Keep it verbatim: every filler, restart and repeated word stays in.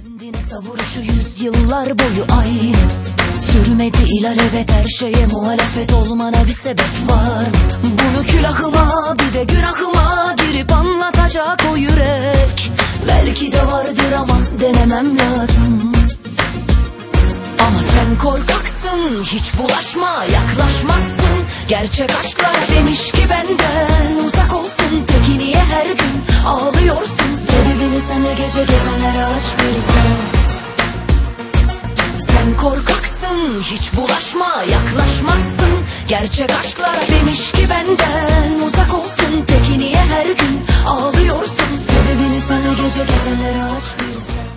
Kendine savuruşu yüzyıllar boyu aynı. Sürmedi ilelebet, her şeye muhalefet olmana bir sebep var. Bunu külahıma bir de günahıma girip anlatacak o yürek. Belki de vardır ama denemem lazım. Ama sen korkaksın, hiç bulaşma, yaklaşmazsın. Gerçek aşklar demiş ki benden uzak olsun. Peki niye her gün ağlıyorsun? Sebebini sen de gece gezenlere aç bir sor. Sen korkaksın, hiç bulaşma, yaklaşmazsın. Gerçek aşklar demiş ki benden uzak olsun. Peki niye her gün ağlıyorsun? Sebebini sen de gece gezenlere aç bir sor.